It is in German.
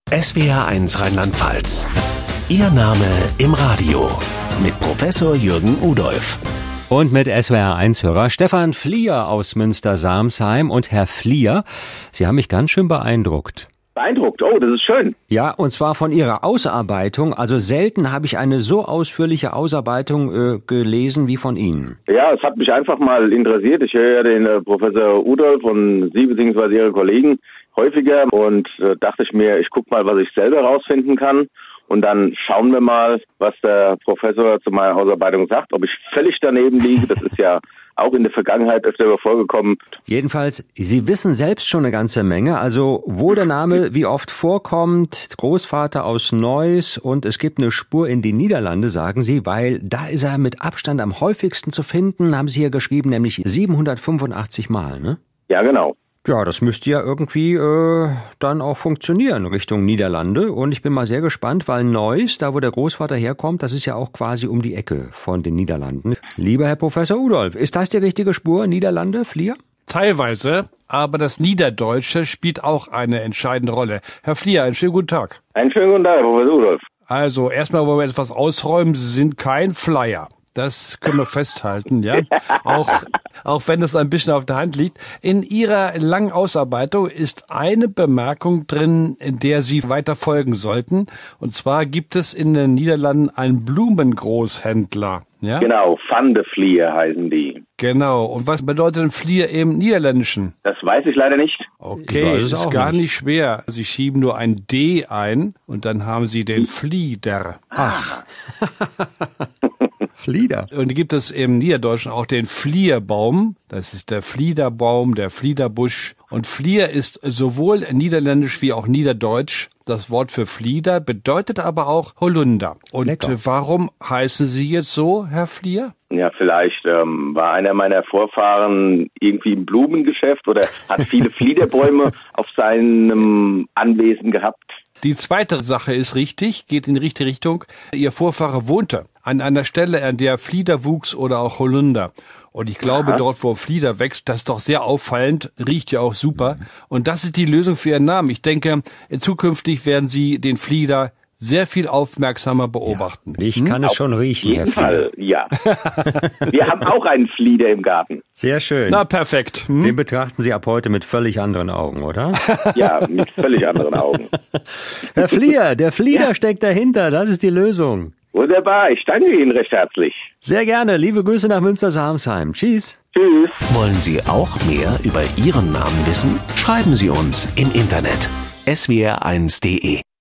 SWR1 Rheinland-Pfalz. Ihr Name im Radio mit Professor Jürgen Udolph. Und mit SWR1-Hörer Stefan Fliehr aus Münster-Samsheim. Und Herr Fliehr, Sie haben mich ganz schön beeindruckt. Beeindruckt? Oh, das ist schön. Ja, und zwar von Ihrer Ausarbeitung. Also selten habe ich eine so ausführliche Ausarbeitung gelesen wie von Ihnen. Ja, es hat mich einfach mal interessiert. Ich höre ja den Professor Udolph und Sie bzw. Ihre Kollegen häufiger und dachte ich mir, ich gucke mal, was ich selber rausfinden kann. Und dann schauen wir mal, was der Professor zu meiner Ausarbeitung sagt, ob ich völlig daneben liege. Das ist ja auch in der Vergangenheit öfter vorgekommen. Jedenfalls, Sie wissen selbst schon eine ganze Menge. Also, wo der Name wie oft vorkommt, Großvater aus Neuss, und es gibt eine Spur in die Niederlande, sagen Sie, weil da ist er mit Abstand am häufigsten zu finden, haben Sie hier geschrieben, nämlich 785 Mal, ne? Ja, genau. Ja, das müsste ja irgendwie dann auch funktionieren Richtung Niederlande. Und ich bin mal sehr gespannt, weil Neuss, da wo der Großvater herkommt, das ist ja auch quasi um die Ecke von den Niederlanden. Lieber Herr Professor Udolph, ist das die richtige Spur, Niederlande, Fliehr? Teilweise, aber das Niederdeutsche spielt auch eine entscheidende Rolle. Herr Fliehr, einen schönen guten Tag. Einen schönen guten Tag, Herr Professor Udolph. Also, erstmal wollen wir etwas ausräumen. Sie sind kein Flyer. Das können wir festhalten, ja. Auch wenn das ein bisschen auf der Hand liegt. In Ihrer langen Ausarbeitung ist eine Bemerkung drin, in der Sie weiter folgen sollten. Und zwar gibt es in den Niederlanden einen Blumengroßhändler. Ja? Genau, Van de Vlier heißen die. Genau. Und was bedeutet ein Vlier im Niederländischen? Das weiß ich leider nicht. Okay, das ist gar nicht schwer. Sie schieben nur ein D ein und dann haben Sie den Vlieder. Ach. Flieder. Und gibt es im Niederdeutschen auch den Flierbaum. Das ist der Fliederbaum, der Fliederbusch. Und Flier ist sowohl niederländisch wie auch niederdeutsch. Das Wort für Flieder bedeutet aber auch Holunder. Und warum heißen Sie jetzt so, Herr Fliehr? Ja, vielleicht war einer meiner Vorfahren irgendwie im Blumengeschäft oder hat viele Fliederbäume auf seinem Anwesen gehabt. Die zweite Sache ist richtig, geht in die richtige Richtung. Ihr Vorfahre wohnte an einer Stelle, an der Flieder wuchs oder auch Holunder. Und ich glaube, dort, wo Flieder wächst, das ist doch sehr auffallend, riecht ja auch super. Und das ist die Lösung für Ihren Namen. Ich denke, zukünftig werden Sie den Flieder sehr viel aufmerksamer beobachten. Ja, ich kann es schon riechen, Herr Fliehr. Auf jeden Fall, ja. Wir haben auch einen Flieder im Garten. Sehr schön. Na, perfekt. Den betrachten Sie ab heute mit völlig anderen Augen, oder? Ja, mit völlig anderen Augen. Herr Fliehr, der Flieder steckt dahinter, das ist die Lösung. Wunderbar, ich danke Ihnen recht herzlich. Sehr gerne, liebe Grüße nach Münster-Samsheim. Tschüss. Tschüss. Wollen Sie auch mehr über Ihren Namen wissen? Schreiben Sie uns im Internet swr1.de.